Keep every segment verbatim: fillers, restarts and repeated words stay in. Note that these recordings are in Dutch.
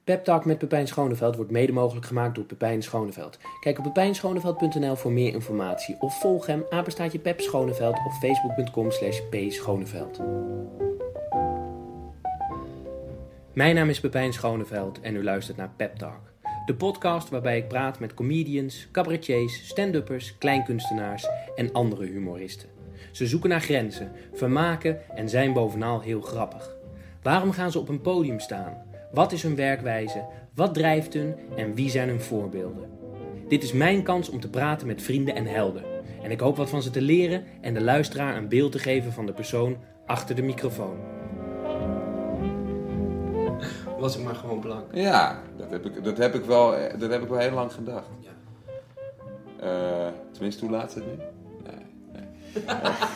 Pep Talk met Pepijn Schoneveld wordt mede mogelijk gemaakt door Pepijn Schoneveld. Kijk op pepijn schoneveld punt n l voor meer informatie. Of volg hem, apenstaartje Pep Schoneveld op facebook punt com slash p schoneveld. Mijn naam is Pepijn Schoneveld en u luistert naar Pep Talk. De podcast waarbij ik praat met comedians, cabaretiers, stand-uppers, kleinkunstenaars en andere humoristen. Ze zoeken naar grenzen, vermaken en zijn bovenal heel grappig. Waarom gaan ze op een podium staan? Wat is hun werkwijze? Wat drijft hun? En wie zijn hun voorbeelden? Dit is mijn kans om te praten met vrienden en helden. En ik hoop wat van ze te leren en de luisteraar een beeld te geven van de persoon achter de microfoon. Was ik maar gewoon blank. Ja, dat heb ik, dat heb ik, wel, dat heb ik wel heel lang gedacht. Ja. Uh, tenminste, hoe laat is het nu? Nee, nee.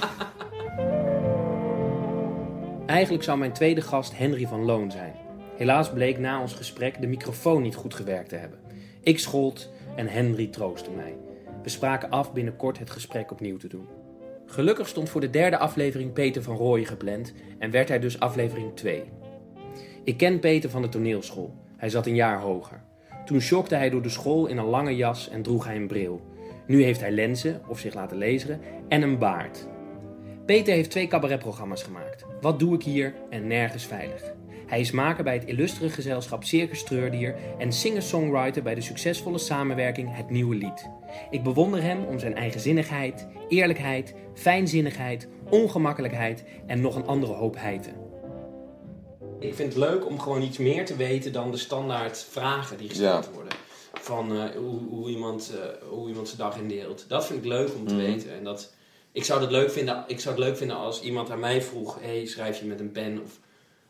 Eigenlijk zou mijn tweede gast Henry van Loon zijn. Helaas bleek na ons gesprek de microfoon niet goed gewerkt te hebben. Ik schold en Henry troostte mij. We spraken af binnenkort het gesprek opnieuw te doen. Gelukkig stond voor de derde aflevering Peter van Rooyen gepland en werd hij dus aflevering twee. Ik ken Peter van de toneelschool. Hij zat een jaar hoger. Toen shockte hij door de school in een lange jas en droeg hij een bril. Nu heeft hij lenzen, of zich laten lezen, en een baard. Peter heeft twee cabaretprogramma's gemaakt. Wat doe ik hier en Nergens veilig. Hij is maker bij het illustere gezelschap Circus Treurdier en singer-songwriter bij de succesvolle samenwerking Het Nieuwe Lied. Ik bewonder hem om zijn eigenzinnigheid, eerlijkheid, fijnzinnigheid, ongemakkelijkheid en nog een andere hoop heiten. Ik vind het leuk om gewoon iets meer te weten dan de standaard vragen die gesteld ja. worden. Van uh, hoe, hoe, iemand, uh, hoe iemand zijn dag indeelt. Dat vind ik leuk om te mm. weten. En dat, ik, zou het leuk vinden, ik zou het leuk vinden als iemand aan mij vroeg... Hey, schrijf je met een pen? Of...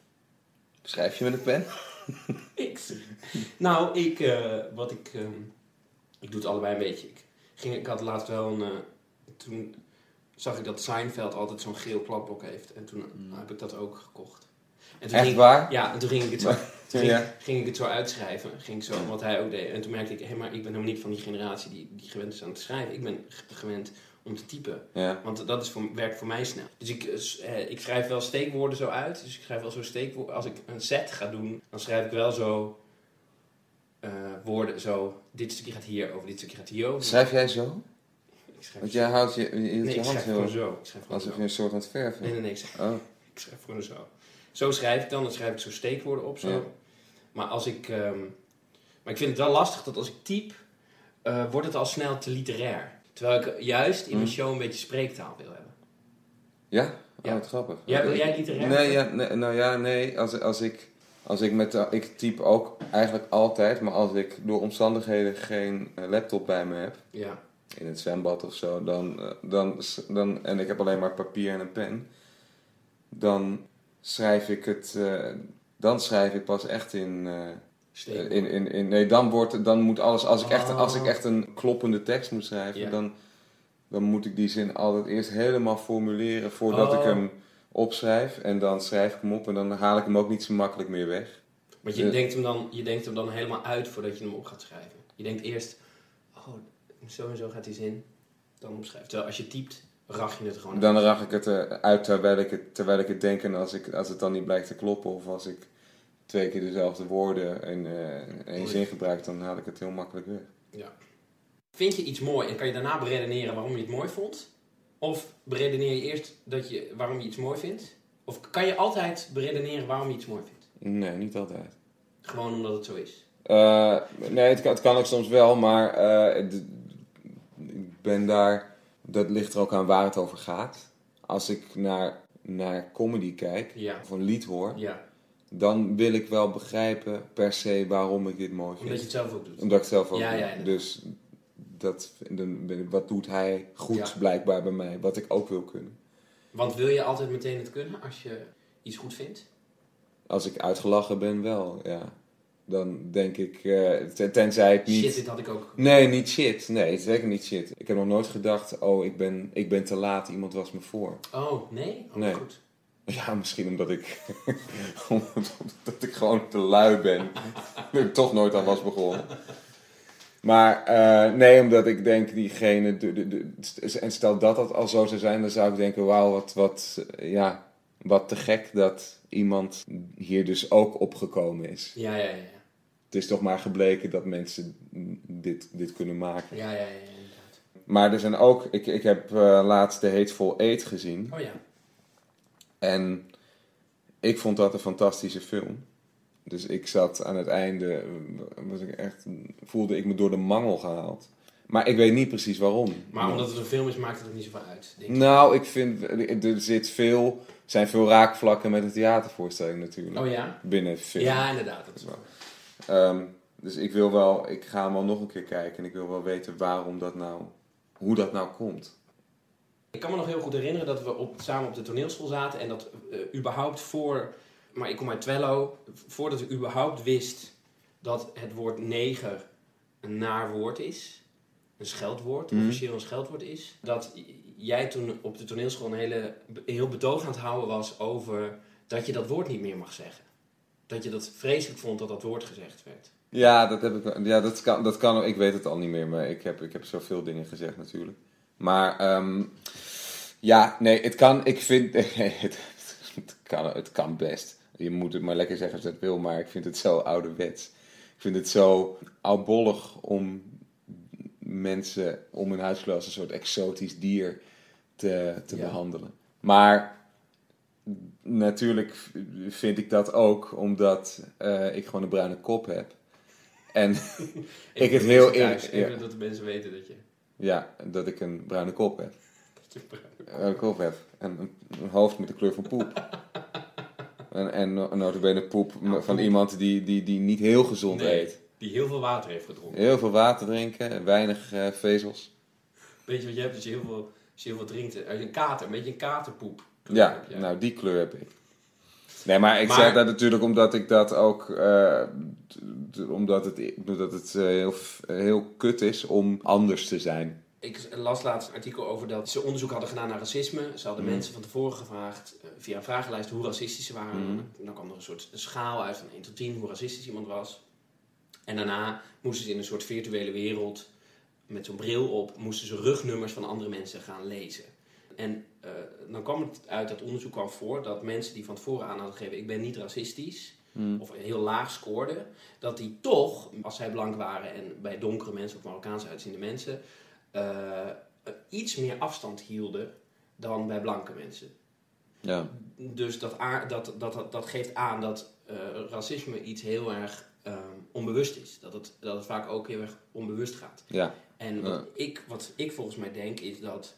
Schrijf je met een pen? ik, nou, ik... Uh, wat ik... Um, ik doe het allebei een beetje. Ik, ging, ik had laatst wel een... Uh, toen zag ik dat Seinfeld altijd zo'n geel klapblok heeft. En toen mm. heb ik dat ook gekocht. En toen Echt ging, waar? Ja, en toen ging ik het zo, toen ging, ja. ging ik het zo uitschrijven. Ging ik zo, wat hij ook deed. En toen merkte ik, hé, maar ik ben helemaal niet van die generatie die, die gewend is aan te schrijven. Ik ben gewend om te typen. Ja. Want dat is voor, werkt voor mij snel. Dus ik, uh, ik schrijf wel steekwoorden zo uit. Dus ik schrijf wel zo steekwoorden. Als ik een set ga doen, dan schrijf ik wel zo uh, woorden zo. Dit stukje gaat hier over, dit stukje gaat hier over. Schrijf jij zo? Ik schrijf Want jij houdt je, je, nee, je ik hand schrijf heel... gewoon zo. Ik schrijf gewoon alsof zo. je een soort aan het verven. Nee, nee, nee. Ik schrijf, oh. ik schrijf gewoon zo. Zo schrijf ik dan, dan schrijf ik zo steekwoorden op zo. Ja. Maar als ik... Um, maar ik vind het wel lastig dat als ik typ, uh, wordt het al snel te literair. Terwijl ik juist in mijn show een beetje spreektaal wil hebben. Ja? Oh, ja. Wat grappig. Ja, wil jij het literair? Nee, ja, nee, nou ja, nee. Als, als ik... Als ik met... Uh, ik typ ook eigenlijk altijd, maar als ik door omstandigheden geen uh, laptop bij me heb... Ja. In het zwembad of zo, dan, uh, dan, dan... En ik heb alleen maar papier en een pen. Dan... schrijf ik het, uh, dan schrijf ik pas echt in, uh, in, in, in, nee, dan wordt, dan moet alles, als ik echt, als ik echt een kloppende tekst moet schrijven, yeah. dan, dan moet ik die zin altijd eerst helemaal formuleren voordat oh. ik hem opschrijf en dan schrijf ik hem op en dan haal ik hem ook niet zo makkelijk meer weg. Want je, uh, denkt, hem dan, je denkt hem dan helemaal uit voordat je hem op gaat schrijven. Je denkt eerst, oh, zo en zo gaat die zin, dan opschrijven. Terwijl als je typt, rach je het gewoon uit. Dan rach ik het uit terwijl ik het, terwijl ik het denk en als, ik, als het dan niet blijkt te kloppen of als ik twee keer dezelfde woorden in uh, één zin gebruik, dan haal ik het heel makkelijk weg. Ja. Vind je iets mooi en kan je daarna beredeneren waarom je het mooi vond? Of beredeneer je eerst dat je, waarom je iets mooi vindt? Of kan je altijd beredeneren waarom je iets mooi vindt? Nee, niet altijd. Gewoon omdat het zo is? Uh, nee, het kan, het kan ook soms wel, maar uh, d- ik ben daar... Dat ligt er ook aan waar het over gaat. Als ik naar, naar comedy kijk, ja. of een lied hoor, ja. dan wil ik wel begrijpen per se waarom ik dit mooi vind. Omdat je het zelf ook doet. Omdat ik het zelf ook ja, doe. Ja, dus dat, wat doet hij goed ja. blijkbaar bij mij, wat ik ook wil kunnen. Want wil je altijd meteen het kunnen als je iets goed vindt? Als ik uitgelachen ben wel, ja. Dan denk ik, uh, tenzij ik niet... Shit, dit had ik ook. Nee, niet shit. Nee, zeker niet shit. Ik heb nog nooit gedacht, oh, ik ben, ik ben te laat, iemand was me voor. Oh, nee? Oh, nee. Goed. Ja, misschien omdat ik, omdat ik gewoon te lui ben. Dat ik toch nooit aan was begonnen. Maar uh, nee, omdat ik denk, diegene... De, de, de, en stel dat dat al zo zou zijn, dan zou ik denken, wauw, wat, wat, ja, wat te gek dat iemand hier dus ook opgekomen is. Ja, ja, ja. het is toch maar gebleken dat mensen dit, dit kunnen maken. Ja, ja, ja, inderdaad. Maar er zijn ook... Ik, ik heb uh, laatst The Hateful Eight gezien. Oh ja. En ik vond dat een fantastische film. Dus ik zat aan het einde... Was ik echt, voelde ik me door de mangel gehaald. Maar ik weet niet precies waarom. Maar omdat het een film is, maakt het ook niet zoveel uit, denk ik. Nou, ik vind... Er zit veel... zijn veel raakvlakken met een theatervoorstelling natuurlijk. Oh ja? Binnen film. Ja, inderdaad. Dat is wel. Um, dus ik wil wel... Ik ga hem al nog een keer kijken. En ik wil wel weten waarom dat nou... Hoe dat nou komt. Ik kan me nog heel goed herinneren dat we op, samen op de toneelschool zaten. En dat uh, überhaupt voor... Maar ik kom uit Twello. Voordat ik überhaupt wist dat het woord neger een naar woord is. Een scheldwoord. Mm. Officieel een scheldwoord is. Dat jij toen op de toneelschool een hele, heel betoog aan het houden was over dat je dat woord niet meer mag zeggen. Dat je dat vreselijk vond dat dat woord gezegd werd. Ja, dat heb ik. Ja, dat kan. Dat kan. Ik weet het al niet meer, maar ik heb, ik heb zoveel dingen gezegd natuurlijk. Maar um, ja, nee, het kan. Ik vind het, het kan. Het kan best. Je moet het maar lekker zeggen als je het wil, maar ik vind het zo ouderwets. Ik vind het zo oudbollig om mensen om hun huiskleur als een soort exotisch dier te, te ja. behandelen. Maar natuurlijk vind ik dat ook omdat uh, ik gewoon een bruine kop heb. En ik, ik het heel eerlijk... Even ja. dat de mensen weten dat je... Ja, dat ik een bruine kop heb. Dat je een bruine kop, een kop heb. En een, een hoofd met de kleur van poep. en en notabene poep ja, van poep. Iemand die, die, die niet heel gezond nee, eet. Die heel veel water heeft gedronken. Heel veel water drinken, weinig uh, vezels. Weet je wat je hebt als je heel veel, als je heel veel drinkt? Als je een kater, een beetje een katerpoep. Ja, heb, ja, nou die kleur heb ik. Nee, maar ik maar, zeg dat natuurlijk omdat ik dat ook... Uh, t- omdat het, omdat het uh, heel, heel kut is om anders te zijn. Ik las laatst een artikel over dat ze onderzoek hadden gedaan naar racisme. Ze hadden mm. mensen van tevoren gevraagd uh, via een vragenlijst hoe racistisch ze waren. Mm. Dan kwam er een soort schaal uit van één tot tien hoe racistisch iemand was. En daarna moesten ze in een soort virtuele wereld met zo'n bril op, moesten ze rugnummers van andere mensen gaan lezen. En uh, dan kwam het uit, dat onderzoek kwam voor, dat mensen die van tevoren aan hadden gegeven, ik ben niet racistisch, hmm. of heel laag scoorden, dat die toch, als zij blank waren en bij donkere mensen of Marokkaans uitziende mensen, uh, iets meer afstand hielden dan bij blanke mensen. Ja. Dus dat, dat, dat, dat, dat geeft aan dat uh, racisme iets heel erg um, onbewust is. Dat het, dat het vaak ook heel erg onbewust gaat. Ja. En wat, ja. ik, wat ik volgens mij denk is dat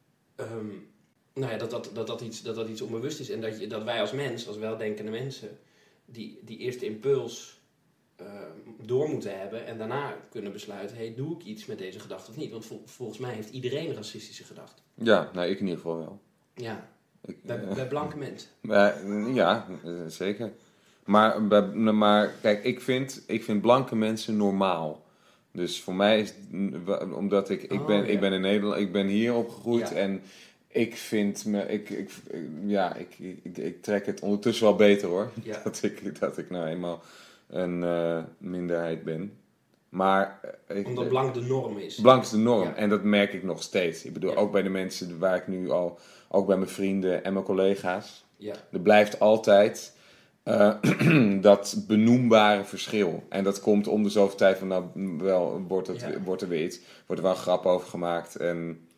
Um, nou ja, dat, dat, dat, dat, iets, dat dat iets onbewust is. En dat, je, dat wij als mens, als weldenkende mensen, die, die eerste impuls uh, door moeten hebben. En daarna kunnen besluiten, hey, doe ik iets met deze gedachte of niet? Want vol, volgens mij heeft iedereen een racistische gedachte. Ja, nou ik in ieder geval wel. Ja, ik, bij, uh, bij blanke mensen. Bij, ja, zeker. Maar, bij, maar kijk, ik vind, ik vind blanke mensen normaal. Dus voor mij is omdat ik, ik, oh, ben, ja. ik ben in Nederland, ik ben hier opgegroeid ja. en ik vind me, ik, ik, ja, ik, ik, ik trek het ondertussen wel beter hoor. Ja. Dat, ik, dat ik nou eenmaal een uh, minderheid ben. Maar, ik, omdat blank de norm is. Blank is de norm ja. en dat merk ik nog steeds. Ik bedoel, ja. ook bij de mensen waar ik nu al, ook bij mijn vrienden en mijn collega's. Ja. Er blijft altijd... Uh, dat benoembare verschil. En dat komt om de zoveel tijd van, nou, wel, wordt, het, ja. wordt er weer iets, wordt er wel een grap over gemaakt. En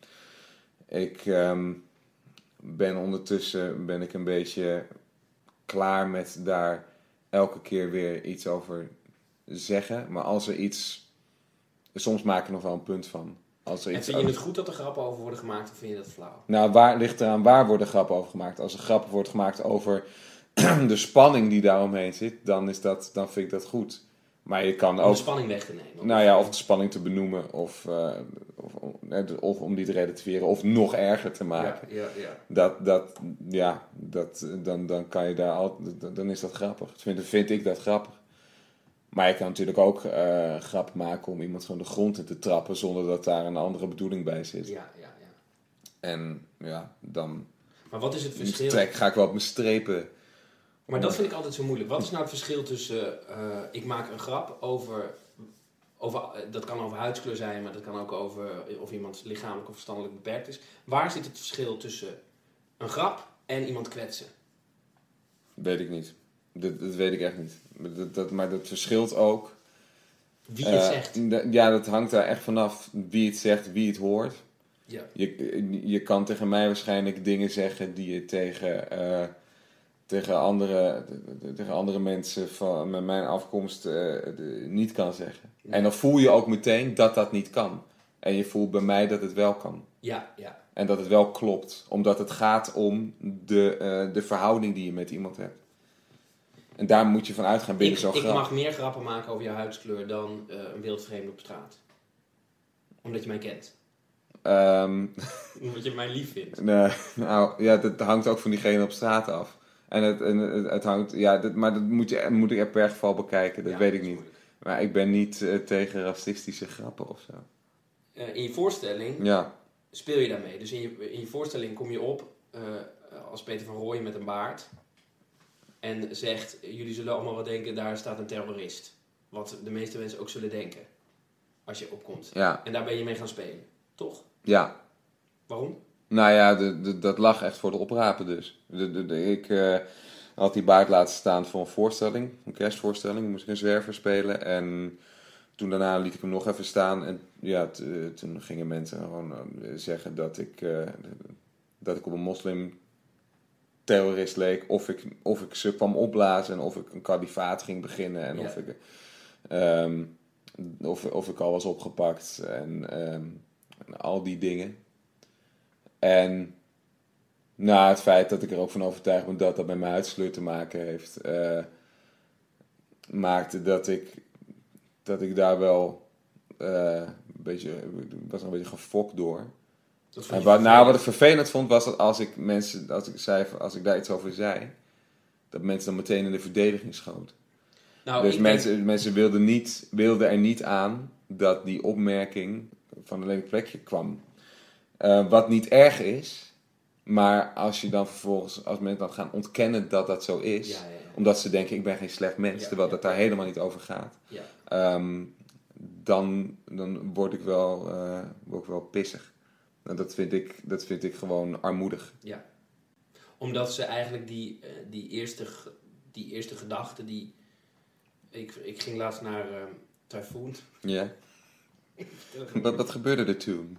ik um, ben ondertussen, ben ik een beetje klaar met daar elke keer weer iets over zeggen. Maar als er iets, soms maak ik nog wel een punt van. Als er en iets vind je over... het goed dat er grappen over worden gemaakt of vind je dat flauw? Nou, waar ligt eraan waar worden grappen over gemaakt? Als er grappen wordt gemaakt over... de spanning die daaromheen zit, dan, is dat, dan vind ik dat goed. Maar je kan ook... Om de spanning weg te nemen. Nou ja, of de spanning te benoemen, of, uh, of, of om die te relativeren, of nog erger te maken. Ja, ja, ja. Dat, dat, ja, dat, dan, dan kan je daar al, dan is dat grappig. Vind, vind ik dat grappig. Maar je kan natuurlijk ook uh, grap maken om iemand gewoon de grond in te trappen, zonder dat daar een andere bedoeling bij zit. Ja, ja, ja. En ja, dan... Maar wat is het verschil? Trek, ga ik wel op mijn strepen... Maar dat vind ik altijd zo moeilijk. Wat is nou het verschil tussen, uh, ik maak een grap over, over, dat kan over huidskleur zijn, maar dat kan ook over of iemand lichamelijk of verstandelijk beperkt is. Waar zit het verschil tussen een grap en iemand kwetsen? Weet ik niet. Dat, dat weet ik echt niet. Dat, dat, maar dat verschilt ook Wie het uh, zegt? D- ja, dat hangt daar echt vanaf wie het zegt, wie het hoort. Ja. Je, je kan tegen mij waarschijnlijk dingen zeggen die je tegen, uh, tegen, andere, tegen andere mensen van met mijn afkomst uh, de, niet kan zeggen. Ja. En dan voel je ook meteen dat dat niet kan. En je voelt bij mij dat het wel kan. Ja, ja. En dat het wel klopt. Omdat het gaat om de, uh, de verhouding die je met iemand hebt. En daar moet je van uitgaan binnen ik, zo'n grap. Ik mag meer grappen maken over jouw huidskleur dan uh, een wildvreemde op straat. Omdat je mij kent. Um, Omdat je mij lief vindt. Nee, nou, ja, dat hangt ook van diegene op straat af. En het, en het, het hangt, ja, dat, maar dat moet, je, moet ik er per geval bekijken, dat ja, weet ik niet. Moeilijk. Maar ik ben niet uh, tegen racistische grappen of zo. Uh, in je voorstelling ja. speel je daarmee. Dus in je, in je voorstelling kom je op uh, als Peter van Rooyen met een baard. En zegt, jullie zullen allemaal wel denken, daar staat een terrorist. Wat de meeste mensen ook zullen denken. Als je opkomt. Ja. En daar ben je mee gaan spelen. Toch? Ja. Waarom? Nou ja, de, de, dat lag echt voor de oprapen dus. De, de, de, ik uh, had die baard laten staan voor een voorstelling. Een kerstvoorstelling. Moest ik een zwerver spelen. En toen daarna liet ik hem nog even staan. En ja, t, uh, toen gingen mensen gewoon uh, zeggen dat ik, uh, dat ik op een moslim terrorist leek. Of ik, of ik ze kwam opblazen. En of ik een kalifaat ging beginnen. En ja. of, ik, um, of, of ik al was opgepakt. En um, al die dingen. En nou, het feit dat ik er ook van overtuigd ben dat dat met mijn huidskleur te maken heeft, uh, maakte dat ik, dat ik daar wel uh, een beetje, was er een beetje gefokt door. En wat, nou, wat ik vervelend vond was dat als ik mensen, als ik zei, als ik daar iets over zei, dat mensen dan meteen in de verdediging schoten. Nou, dus mensen, denk... mensen wilden, niet, wilden er niet aan dat die opmerking van een lelijk plekje kwam. Uh, wat niet erg is, maar als je dan vervolgens, als mensen dan gaan ontkennen dat dat zo is, ja, ja, ja. omdat ze denken ik ben geen slecht mens, ja, terwijl ja, dat daar ja. helemaal niet over gaat, ja. um, dan, dan word ik wel, uh, word ik wel pissig. En dat vind ik, dat vind ik gewoon armoedig. Ja, omdat ze eigenlijk die, uh, die, eerste, die eerste gedachte, die, ik, ik ging laatst naar uh, Typhoon. Ja. wat, wat gebeurde er toen?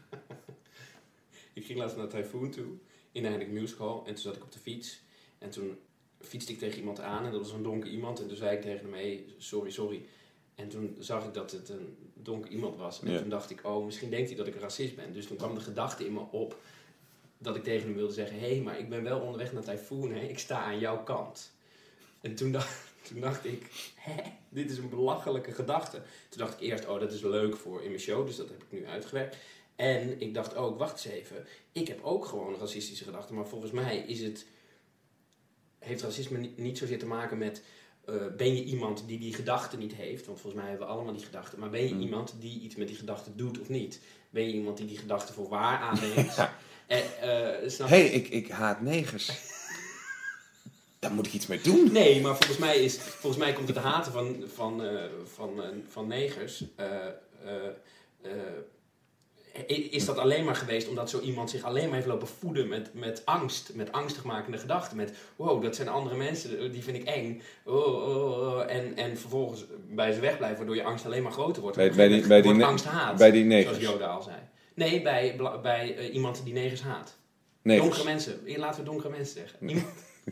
Ik ging laatst naar Typhoon toe, in de Eindelijk Musical. En toen zat ik op de fiets. En toen fietste ik tegen iemand aan. En dat was een donker iemand. En toen zei ik tegen hem, hey, sorry, sorry. En toen zag ik dat het een donker iemand was. En yeah. toen dacht ik, oh, misschien denkt hij dat ik een racist ben. Dus toen kwam de gedachte in me op dat ik tegen hem wilde zeggen, hé, hey, maar ik ben wel onderweg naar Typhoon. Hè? Ik sta aan jouw kant. En toen dacht, toen dacht ik, hè, dit is een belachelijke gedachte. Toen dacht ik eerst, oh, dat is leuk voor in mijn show. Dus dat heb ik nu uitgewerkt. En ik dacht ook, wacht eens even, ik heb ook gewoon racistische gedachten, maar volgens mij is het, heeft racisme niet, niet zozeer te maken met, uh, ben je iemand die die gedachten niet heeft, want volgens mij hebben we allemaal die gedachten, maar ben je mm. iemand die iets met die gedachten doet of niet? Ben je iemand die die gedachten voor waar aanneemt? Hé, uh, hey, ik, ik haat negers. Daar moet ik iets mee doen. Nee, maar volgens mij, is, volgens mij komt het haten van, van, uh, van, uh, van negers, uh, uh, uh, is dat alleen maar geweest omdat zo iemand zich alleen maar heeft lopen voeden met, met angst, met angstigmakende gedachten, met wow, dat zijn andere mensen, die vind ik eng, oh, oh, oh. En, en vervolgens bij ze wegblijven, waardoor je angst alleen maar groter wordt. Bij, bij die, bij die wordt ne- angst haat, bij die negers. zoals Yoda al zei. Nee, bij, bij uh, iemand die negers haat. Negers. Donkere mensen, laten we donkere mensen zeggen. Iemand,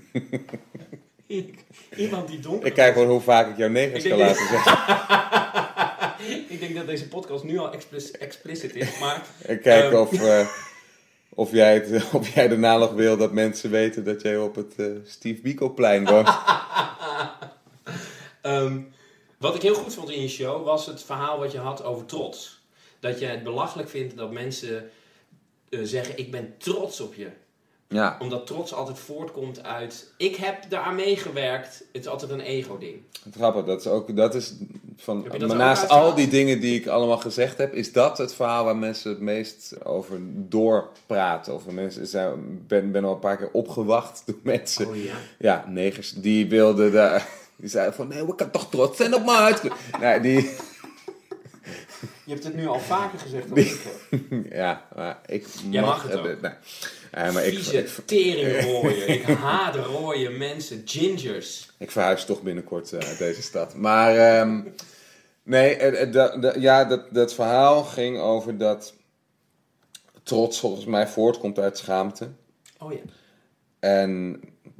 iemand die donker. Ik kijk gewoon hoe vaak ik jouw negers kan laten zeggen. Ik denk dat deze podcast nu al explic- explicit is, maar... En kijk um, of, uh, of, jij het, of jij daarna nog wil dat mensen weten dat jij op het uh, Steve Biko-plein woont. um, wat ik heel goed vond in je show was het verhaal wat je had over trots. Dat je het belachelijk vindt dat mensen uh, zeggen, ik ben trots op je. Ja. Omdat trots altijd voortkomt uit, ik heb daaraan meegewerkt. Het is altijd een ego-ding. Grappig, dat is ook, dat is van, dat maar naast al die dingen die ik allemaal gezegd heb, is dat het verhaal waar mensen het meest over doorpraten. Of mensen zijn, ben, ben al een paar keer opgewacht door mensen. Oh ja? Ja, negers, die wilden, de, die zeiden van, nee, we kan toch trots zijn op mijn huidskleur. Nee, die... Je hebt het nu al vaker gezegd. Op die, ja, maar ik Jij mag, mag het ook. Uh, nee. Ja, maar Vieze ik, ik, teringrooien. Ik haat rooie mensen. Gingers. Ik verhuis toch binnenkort uh, uit deze stad. Maar, um, Nee, uh, uh, da, da, ja, dat, dat verhaal ging over dat trots volgens mij voortkomt uit schaamte. Oh ja. En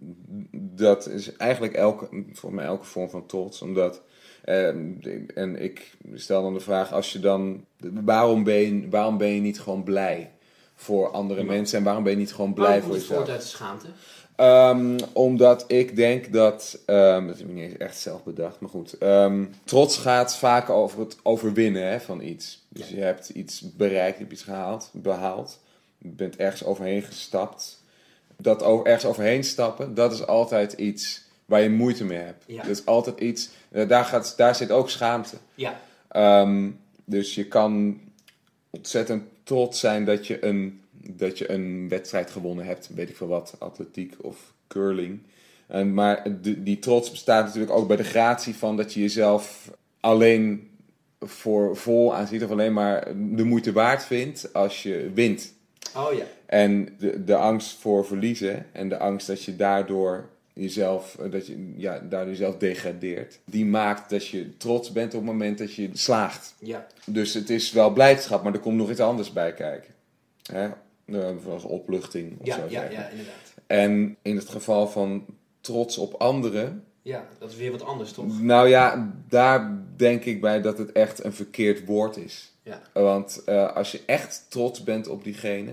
dat is eigenlijk elke, voor mij elke vorm van trots. Omdat, uh, en ik stel dan de vraag, als je dan, waarom ben je, waarom ben je niet gewoon blij voor andere ja. mensen? En waarom ben je niet gewoon blij waarom voor jezelf? Waarom komt het voort uit de schaamte? Um, omdat ik denk dat, um, dat heb ik niet echt zelf bedacht, maar goed. Um, trots gaat vaak over het overwinnen hè, van iets. Dus ja. je hebt iets bereikt, je hebt iets gehaald, behaald. Je bent ergens overheen gestapt. Dat over, ergens overheen stappen, dat is altijd iets waar je moeite mee hebt. Ja. Dat is altijd iets, uh, daar, gaat, daar zit ook schaamte. Ja. Um, dus je kan ontzettend trots zijn dat je een... dat je een wedstrijd gewonnen hebt, weet ik veel wat, atletiek of curling. En, maar de, die trots bestaat natuurlijk ook bij de gratie van dat je jezelf alleen voor vol aanziet of alleen maar de moeite waard vindt als je wint. Oh ja. En de, de angst voor verliezen en de angst dat je daardoor jezelf, dat je, ja, daardoor jezelf degradeert, die maakt dat je trots bent op het moment dat je slaagt. Ja. Dus het is wel blijdschap, maar er komt nog iets anders bij kijken. Hè? Zoals opluchting of ja, zo ja, zeggen. ja, inderdaad. En in het geval van trots op anderen... Ja, dat is weer wat anders, toch? Nou ja, daar denk ik bij dat het echt een verkeerd woord is. Ja. Want uh, als je echt trots bent op diegene...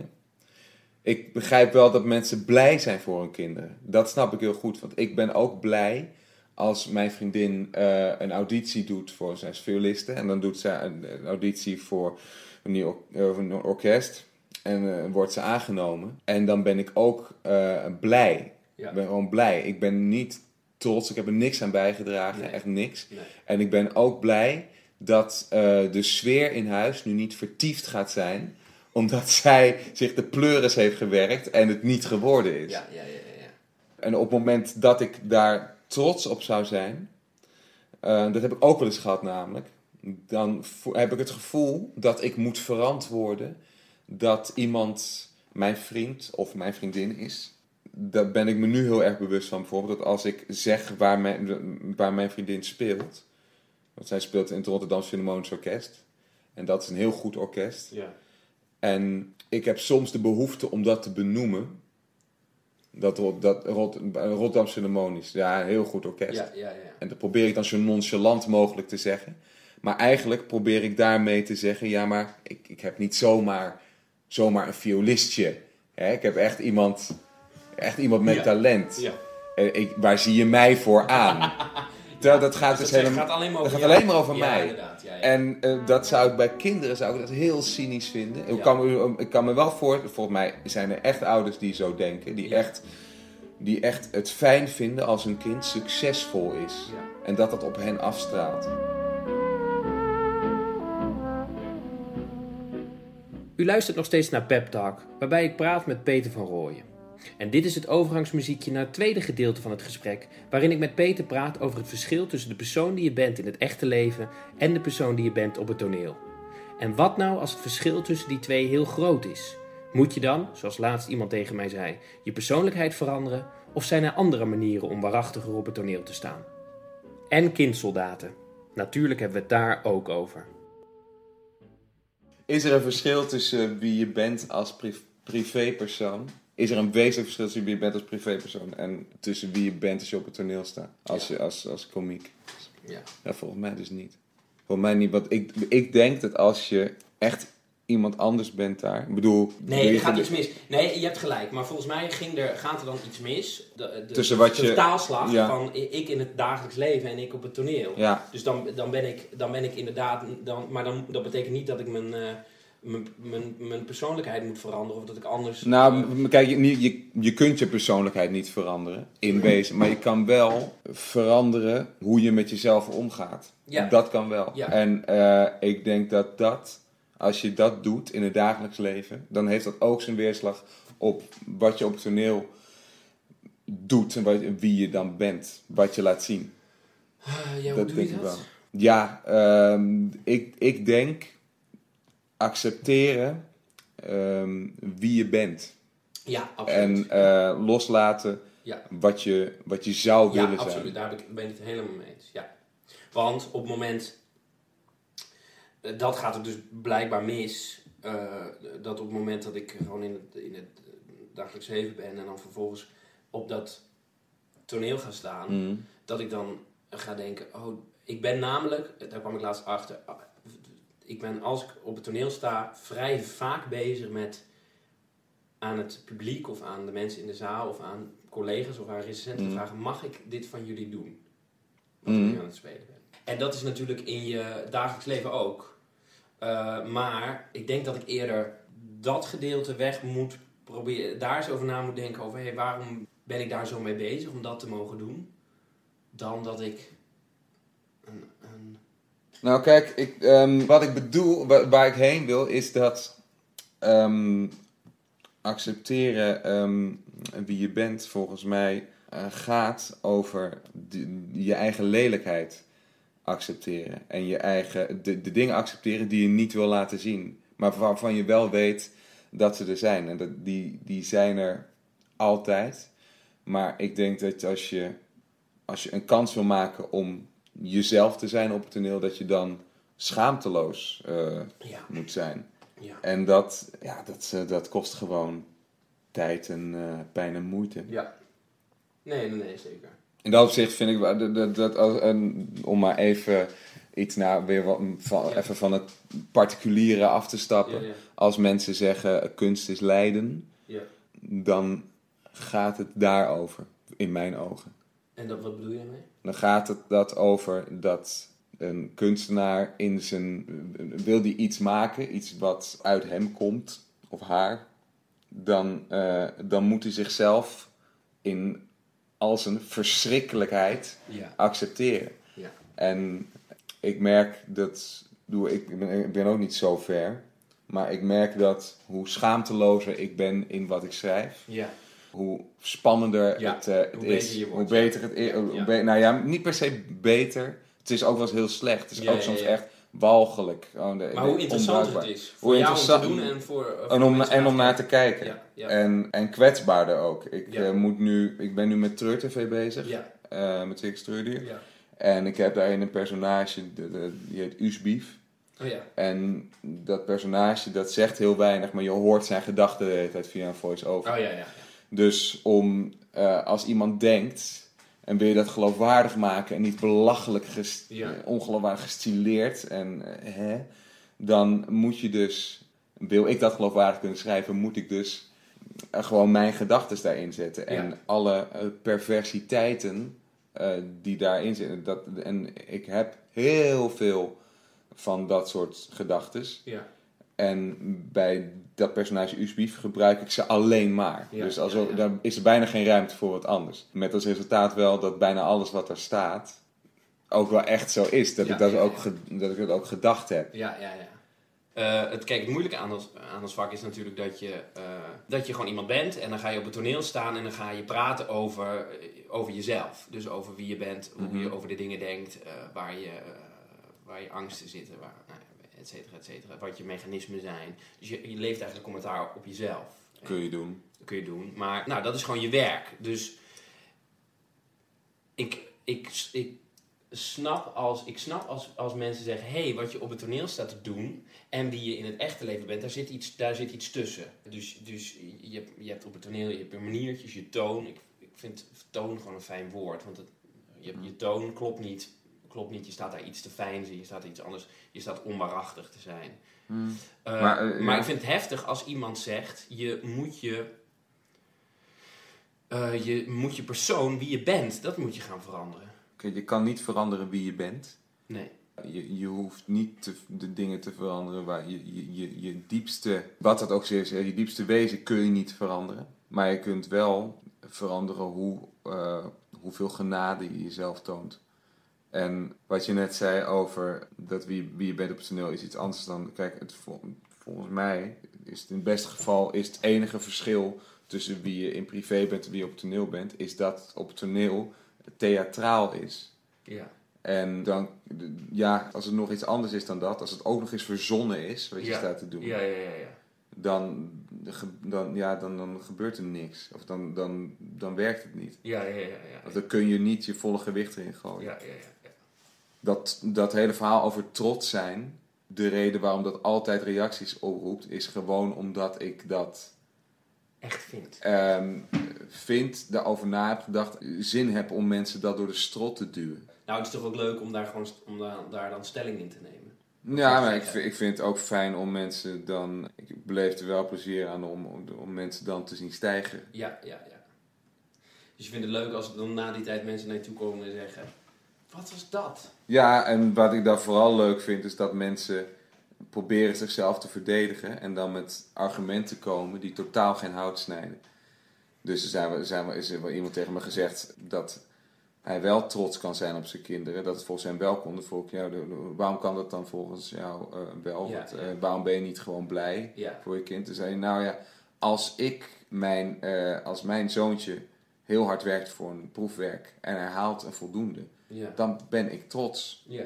Ik begrijp wel dat mensen blij zijn voor hun kinderen. Dat snap ik heel goed. Want ik ben ook blij als mijn vriendin uh, een auditie doet voor... Zij is violiste. En dan doet zij een, een auditie voor een nieuw or- een orkest... En uh, wordt ze aangenomen. En dan ben ik ook uh, blij. Ja. Ik ben gewoon blij. Ik ben niet trots. Ik heb er niks aan bijgedragen. Nee. Echt niks. Nee. En ik ben ook blij dat uh, de sfeer in huis nu niet vertiefd gaat zijn. Omdat zij zich de pleuris heeft gewerkt en het niet geworden is. Ja, ja, ja, ja. En op het moment dat ik daar trots op zou zijn. Uh, dat heb ik ook wel eens gehad namelijk. Dan vo- heb ik het gevoel dat ik moet verantwoorden... dat iemand mijn vriend of mijn vriendin is. Daar ben ik me nu heel erg bewust van. Bijvoorbeeld dat als ik zeg waar mijn, waar mijn vriendin speelt. Want zij speelt in het Rotterdamse Philharmonisch Orkest. En dat is een heel goed orkest. Ja. En ik heb soms de behoefte om dat te benoemen. Dat, dat Rot, Rotterdamse Philharmonisch. Ja, een heel goed orkest. Ja, ja, ja. En dat probeer ik dan zo nonchalant mogelijk te zeggen. Maar eigenlijk probeer ik daarmee te zeggen... Ja, maar ik, ik heb niet zomaar... zomaar een violistje. Hè? Ik heb echt iemand, echt iemand met ja. talent. Ja. En ik, waar zie je mij voor aan? Terwijl dat gaat dus, dus helemaal... gaat alleen maar over, dat gaat alleen maar over ja, mij. Inderdaad, ja, ja. En uh, dat zou ik bij kinderen zou ik dat heel cynisch vinden. Ja. Ik, kan me, ik kan me wel voor... Volgens mij zijn er echt ouders die zo denken. Die, ja. echt, die echt het fijn vinden als hun kind succesvol is. Ja. En dat dat op hen afstraalt. U luistert nog steeds naar Pep Talk, waarbij ik praat met Peter van Rooyen. En dit is het overgangsmuziekje naar het tweede gedeelte van het gesprek, waarin ik met Peter praat over het verschil tussen de persoon die je bent in het echte leven en de persoon die je bent op het toneel. En wat nou als het verschil tussen die twee heel groot is? Moet je dan, zoals laatst iemand tegen mij zei, je persoonlijkheid veranderen, of zijn er andere manieren om waarachtiger op het toneel te staan? En kindsoldaten. Natuurlijk hebben we het daar ook over. Is er een verschil tussen wie je bent als pri- privépersoon? Is er een wezenlijk verschil tussen wie je bent als privépersoon en tussen wie je bent als je op het toneel staat? Als, Ja. je, als, als komiek? Ja. Ja, volgens mij dus niet. Volgens mij niet, want ik, ik denk dat als je echt iemand anders bent daar... Ik bedoel... Nee, er gaat iets mis. Nee, je hebt gelijk. Maar volgens mij ging er, gaat er dan iets mis. De, de, Tussen wat de je- vertaalslag ja. van ik in het dagelijks leven en ik op het toneel. Ja, Dus dan, dan, ben ik, dan ben ik inderdaad... Dan, maar dan, dat betekent niet dat ik mijn, eh, mijn, mijn, mijn persoonlijkheid moet veranderen. Of dat ik anders... nou, m- kijk, je, je, je kunt je persoonlijkheid niet veranderen, in wezen. Maar je kan wel veranderen hoe je met jezelf omgaat. Ja. Dat kan wel. Ja. En uh, ik denk dat dat, als je dat doet in het dagelijks leven, dan heeft dat ook zijn weerslag op wat je op het toneel doet en wat, wie je dan bent, wat je laat zien. Uh, ja, hoe Dat doe denk je ik dat? wel. Ja, um, ik, ik denk accepteren um, wie je bent. Ja, absoluut. En uh, loslaten Ja. wat, je, wat je zou Ja, willen absoluut. zijn. Daar ben ik, ben ik het helemaal mee eens. Ja. Want op het moment dat gaat er dus blijkbaar mis. Uh, dat op het moment dat ik gewoon in het, in het dagelijks leven ben en dan vervolgens op dat toneel ga staan, Mm. dat ik dan ga denken, oh, ik ben namelijk, daar kwam ik laatst achter, ik ben als ik op het toneel sta vrij vaak bezig met aan het publiek of aan de mensen in de zaal of aan collega's of aan recensenten Mm. vragen, mag ik dit van jullie doen? Wat Mm. ik nu aan het spelen ben. En dat is natuurlijk in je dagelijks leven ook. Uh, maar ik denk dat ik eerder dat gedeelte weg moet proberen, daar eens over na moet denken over, hey, waarom ben ik daar zo mee bezig om dat te mogen doen, dan dat ik een... een... Nou kijk, ik, um, wat ik bedoel, waar, waar ik heen wil, is dat um, accepteren um, wie je bent volgens mij uh, gaat over de, je eigen lelijkheid accepteren. En je eigen, de, de dingen accepteren die je niet wil laten zien. Maar waarvan je wel weet dat ze er zijn. En dat, die, die zijn er altijd. Maar ik denk dat als je, als je een kans wil maken om jezelf te zijn op het toneel, dat je dan schaamteloos uh, ja. moet zijn. Ja. En dat, ja, dat, uh, dat kost gewoon tijd en uh, pijn en moeite. Ja. Nee, nee, nee, zeker. In dat opzicht vind ik dat, dat, dat als, en, om maar even iets naar weer wat, van, ja. even van het particuliere af te stappen. Ja, ja. Als mensen zeggen kunst is lijden, ja. dan gaat het daarover, in mijn ogen. En dat, wat bedoel je daarmee? Dan gaat het dat over dat een kunstenaar in zijn, wil die iets maken, iets wat uit hem komt, of haar, dan, uh, dan moet hij zichzelf in al zijn verschrikkelijkheid ja. accepteren. Ja. En ik merk dat, doe, ik, ben, ik ben ook niet zo ver, maar ik merk dat hoe schaamtelozer ik ben in wat ik schrijf, ja. hoe spannender ja. het, uh, het hoe is, beter hoe beter het is. Ja. Ja. Be- nou ja, niet per se beter, het is ook wel eens heel slecht. Het is ja, ook ja, soms ja. echt walgelijk. Oh, de, maar hoe interessant het is voor hoe jou om te doen doen en voor, voor en om, en om naar te kijken. Ja, ja. En, en kwetsbaarder ook. Ik, ja. uh, moet nu, ik ben nu met Treur T V bezig, ja. uh, met Twix Treurdier. Ja. En ik heb daarin een personage, de, de, die heet Usbief. Oh, ja. En dat personage, dat zegt heel weinig, maar je hoort zijn gedachten de hele tijd via een voice-over. Oh, ja, ja, ja. Dus om, uh, als iemand denkt, en wil je dat geloofwaardig maken en niet belachelijk, gest- ja. ongeloofwaardig gestileerd, en, uh, hè, dan moet je dus, wil ik dat geloofwaardig kunnen schrijven, moet ik dus uh, gewoon mijn gedachten daarin zetten. En ja. alle uh, perversiteiten uh, die daarin zitten. Dat, en ik heb heel veel van dat soort gedachtes. Ja. En bij dat personage Usbief gebruik ik ze alleen maar. Ja, dus alsof, ja, ja. daar is er bijna geen ruimte voor wat anders. Met als resultaat wel dat bijna alles wat er staat ook wel echt zo is. Dat, ja, ik, dat, ja, ja. ook ge, dat ik het ook gedacht heb. Ja, ja, ja. Uh, het, kijk, het moeilijke aan ons, aan ons vak is natuurlijk dat je, uh, dat je gewoon iemand bent en dan ga je op het toneel staan en dan ga je praten over, over jezelf. Dus over wie je bent, hoe Mm-hmm. je over de dingen denkt, uh, waar, je, uh, waar je angsten zitten, waar, nou, et cetera, et cetera, wat je mechanismen zijn. Dus je, je leeft eigenlijk commentaar op jezelf. Kun je doen. Dat kun je doen. Maar nou, dat is gewoon je werk. Dus ik, ik, ik snap als, ik snap als, als mensen zeggen, hé, hey, wat je op het toneel staat te doen en wie je in het echte leven bent, daar zit iets, daar zit iets tussen. Dus, dus je, hebt, je hebt op het toneel, je hebt je maniertjes, je toon. Ik, ik vind toon gewoon een fijn woord, want het, je, je toon klopt niet. Klopt niet, je staat daar iets te fijn, je staat iets anders, je staat onwaarachtig te zijn. Hmm. Uh, maar, uh, maar ja. ik vind het heftig als iemand zegt, je moet je, uh, je moet je persoon, wie je bent, dat moet je gaan veranderen. Okay, je kan niet veranderen wie je bent. Nee. Je, je hoeft niet te, de dingen te veranderen waar je, je, je, je diepste, wat dat ook is, je diepste wezen kun je niet veranderen. Maar je kunt wel veranderen hoe, uh, hoeveel genade je jezelf toont. En wat je net zei over dat wie, wie je bent op het toneel is iets anders dan... Kijk, het, volgens mij is het in het beste geval is het enige verschil tussen wie je in privé bent en wie je op het toneel bent, is dat het op het toneel theatraal is. Ja. En dan, ja, als het nog iets anders is dan dat, als het ook nog eens verzonnen is, wat je ja. staat te doen, ja, ja, ja, ja. Dan, dan, ja, dan, dan gebeurt er niks. Of dan, dan, dan werkt het niet. Ja, ja, ja, ja. Want dan kun je niet je volle gewicht erin gooien. Ja, ja, ja, ja. Dat, dat hele verhaal over trots zijn, de reden waarom dat altijd reacties oproept, is gewoon omdat ik dat echt vind. Um, vind, daarover na heb gedacht, zin heb om mensen dat door de strot te duwen. Nou, het is toch ook leuk om daar, gewoon, om daar, daar dan stelling in te nemen. Ja, maar ik vind, ik vind het ook fijn om mensen dan... Ik beleef er wel plezier aan om, om, om mensen dan te zien stijgen. Ja, ja, ja. Dus je vindt het leuk als dan na die tijd mensen naar je toe komen en zeggen... Wat was dat? Ja, en wat ik dan vooral leuk vind is dat mensen proberen zichzelf te verdedigen en dan met argumenten komen die totaal geen hout snijden. Dus er, zijn, er, zijn, er is er wel iemand tegen me gezegd dat hij wel trots kan zijn op zijn kinderen, dat het volgens hem wel kon. Dan vroeg ik, ja, waarom kan dat dan volgens jou uh, wel? Ja, Want, uh, ja. Waarom ben je niet gewoon blij ja. voor je kind? Toen zei hij, nou ja, als ik mijn, uh, als mijn zoontje heel hard werkt voor een proefwerk en hij haalt een voldoende, ja. dan ben ik trots. Ja.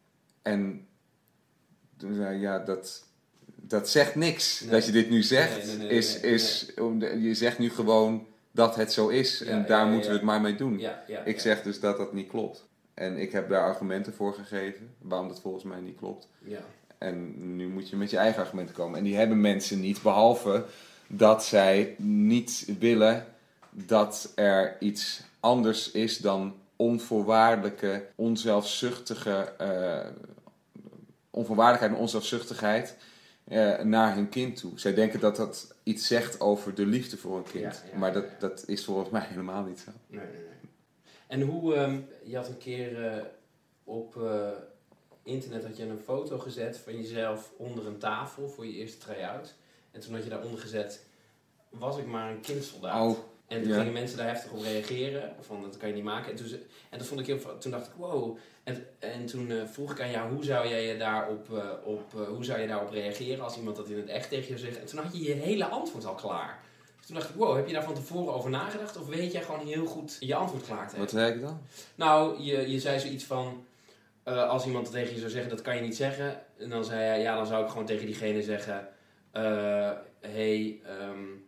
En toen zei hij, ja, dat, dat zegt niks. Nee. Dat je dit nu zegt, nee, nee, nee, is, nee, nee, is nee. je zegt nu gewoon dat het zo is. Ja, en daar ja, moeten ja. we het maar mee doen. Ja, ja, ik ja. zeg dus dat dat niet klopt. En ik heb daar argumenten voor gegeven, waarom dat volgens mij niet klopt. Ja. En nu moet je met je eigen argumenten komen. En die hebben mensen niet, behalve dat zij niet willen dat er iets anders is dan onvoorwaardelijke, onzelfzuchtige, uh, onvoorwaardelijkheid en onzelfzuchtigheid uh, naar hun kind toe. Zij denken dat dat iets zegt over de liefde voor een kind. Ja, ja, maar dat, dat is volgens mij helemaal niet zo. Nee, nee, nee. En hoe, um, je had een keer uh, op uh, internet had je een foto gezet van jezelf onder een tafel voor je eerste try-out. En toen had je daaronder gezet, was ik maar een kindsoldaat. Oh. En toen ja. gingen mensen daar heftig op reageren. Van, dat kan je niet maken. En toen, en dat vond ik heel, toen dacht ik, wow. En, en toen uh, vroeg ik aan jou, hoe zou jij je daarop, uh, op, uh, hoe zou je daarop reageren als iemand dat in het echt tegen je zegt? En toen had je je hele antwoord al klaar. Dus toen dacht ik, wow, heb je daar van tevoren over nagedacht? Of weet jij gewoon heel goed je antwoord klaar te hebben? Wat zei ik dan? Nou, je, je zei zoiets van, uh, als iemand dat tegen je zou zeggen, dat kan je niet zeggen. En dan zei hij, ja, dan zou ik gewoon tegen diegene zeggen, uh, hey, um,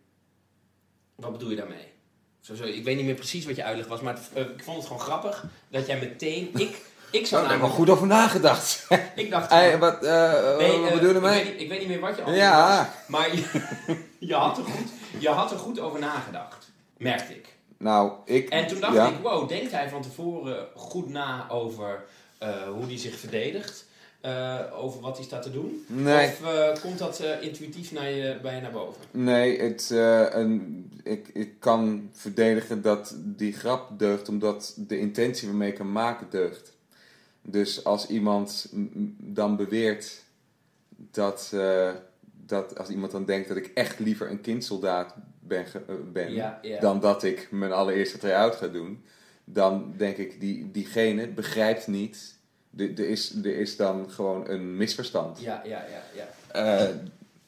wat bedoel je daarmee? Zo, zo, ik weet niet meer precies wat je uitleg was, maar het, uh, ik vond het gewoon grappig dat jij meteen... Ik, ik zou oh, daar heb ik goed over nagedacht. Ik dacht... Hey, wat uh, nee, wat uh, bedoel je ik, mee? weet, ik weet niet meer wat je antwoord ja. was, maar je, je, had er goed, je had er goed over nagedacht, merkte ik. Nou, ik... En toen dacht ja. ik, wow, denkt hij van tevoren goed na over uh, hoe hij zich verdedigt? Uh, over wat hij staat te doen? Nee. Of uh, komt dat uh, intuïtief naar je, bij je naar boven? Nee, het, uh, een, ik, ik kan verdedigen dat die grap deugt omdat de intentie waarmee ik hem maken deugt. Dus als iemand m- dan beweert dat, uh, dat als iemand dan denkt dat ik echt liever een kindsoldaat ben, ge- uh, ben ja, ja. dan dat ik mijn allereerste try-out ga doen, dan denk ik die, diegene begrijpt niet. Er is, er is dan gewoon een misverstand. Ja, ja, ja. ja. Uh,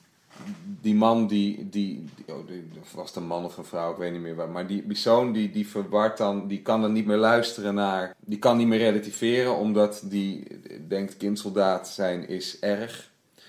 die man die, die, die, oh, die... Was het een man of een vrouw? Ik weet niet meer waar. Maar die persoon die, die verwart dan... Die kan dan niet meer luisteren naar... Die kan niet meer relativeren. Omdat die denkt kindsoldaat zijn is erg.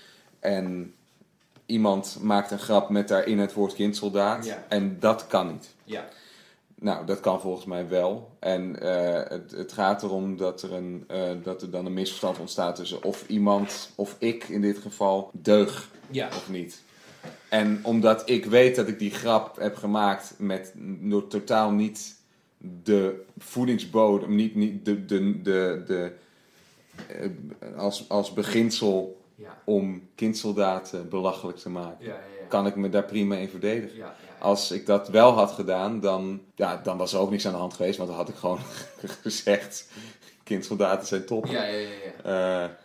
En iemand maakt een grap met daarin het woord kindsoldaat. Ja. En dat kan niet. Ja. Nou, dat kan volgens mij wel. En uh, het, het gaat erom dat er, een, uh, dat er dan een misverstand ontstaat tussen of iemand, of ik in dit geval, deug ja. of niet. En omdat ik weet dat ik die grap heb gemaakt met door totaal niet de voedingsbodem, niet, niet de, de, de, de, uh, als, als beginsel ja. om kindsoldaten belachelijk te maken, ja, ja, ja. kan ik me daar prima in verdedigen. Ja, ja. Als ik dat wel had gedaan, dan, ja, dan was er ook niks aan de hand geweest. Want dan had ik gewoon gezegd, kindsoldaten zijn top. Ja, ja, ja. ja. Uh,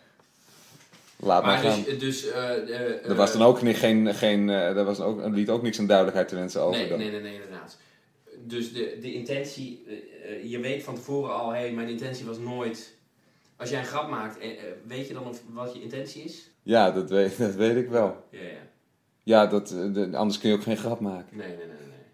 laat maar, maar gaan. Dus, dus, uh, uh, er was dan ook niet, geen, geen uh, er was ook, liet ook niks aan duidelijkheid te wensen over. Nee, dan. nee, nee, nee, inderdaad. Dus de, de intentie, uh, je weet van tevoren al, hé, hey, mijn intentie was nooit... Als jij een grap maakt, uh, weet je dan of, wat je intentie is? Ja, dat weet, dat weet ik wel. Ja, ja. Ja, dat, de, anders kun je ook geen grap maken. Nee, nee, nee, nee.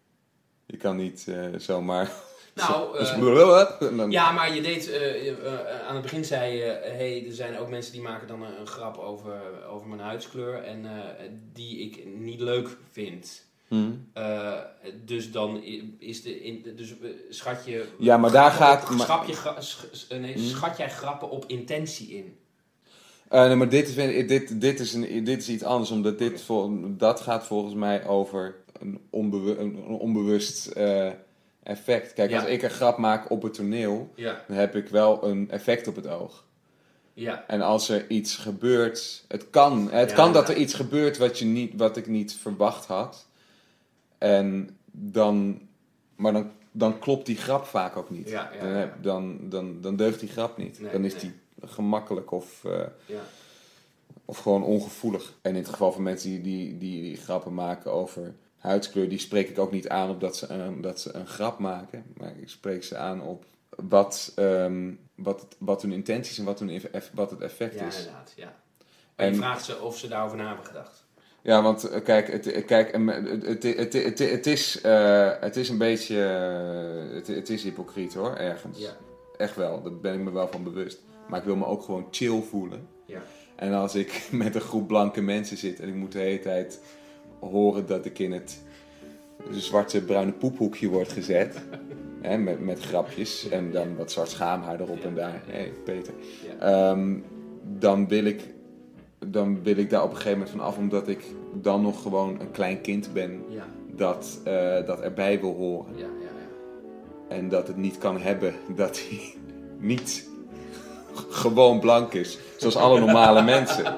Je kan niet uh, zomaar... Nou, uh, dan... ja, maar je deed... Uh, uh, aan het begin zei je... Uh, hey, er zijn ook mensen die maken dan een, een grap over, over mijn huidskleur. En uh, die ik niet leuk vind. Hmm. Uh, dus dan is de... In, dus schat je... Ja, maar daar gaat... Schat, je, gra, sch, nee, hmm. schat jij grappen op intentie in? Uh, nee, maar dit is, dit, dit, is een, dit is iets anders, omdat dit vol, dat gaat volgens mij over een, onbewu- een onbewust uh, effect. Kijk, ja. als ik een grap maak op het toneel, ja. dan heb ik wel een effect op het oog. Ja. En als er iets gebeurt, het kan, het ja, kan dat er iets gebeurt wat, je niet, wat ik niet verwacht had. En dan, maar dan, dan klopt die grap vaak ook niet. Ja, ja, dan, heb, dan, dan, dan deugt die grap niet. Nee, dan is nee. die gemakkelijk of, uh, ja. of gewoon ongevoelig. En in het geval van mensen die, die, die, die grappen maken over huidskleur, die spreek ik ook niet aan op dat ze, uh, dat ze een grap maken. Maar ik spreek ze aan op wat, um, wat, het, wat hun intenties en wat, hun, wat het effect ja, is. Ja, inderdaad. Ja. En je vraagt ze of ze daarover na hebben gedacht. Ja, want uh, kijk, het, kijk het, het, het, het, het, is, uh, het is een beetje... Uh, het, het is hypocriet hoor, ergens. Ja. Echt wel, daar ben ik me wel van bewust. Maar ik wil me ook gewoon chill voelen. Ja. En als ik met een groep blanke mensen zit en ik moet de hele tijd horen dat ik in het zwarte bruine poephoekje word gezet. hè, met, met grapjes en dan wat zwart schaamhaar erop ja. en daar. Hé, hey, Peter. Ja. Um, dan wil ik... Dan wil ik daar op een gegeven moment van af, omdat ik dan nog gewoon een klein kind ben ja. dat, uh, dat erbij wil horen. Ja, ja, ja. En dat het niet kan hebben dat hij niet gewoon blank is, zoals alle normale mensen.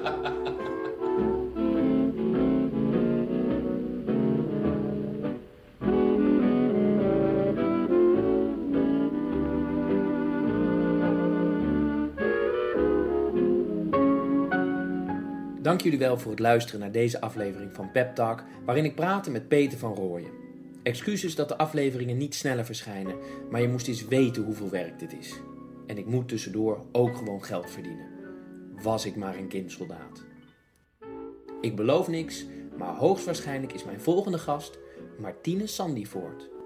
Dank jullie wel voor het luisteren naar deze aflevering van Pep Talk, waarin ik praatte met Peter van Rooyen. Excuses dat de afleveringen niet sneller verschijnen, maar je moest eens weten hoeveel werk dit is. En ik moet tussendoor ook gewoon geld verdienen. Was ik maar een kindsoldaat. Ik beloof niks, maar hoogstwaarschijnlijk is mijn volgende gast Martine Sandifort.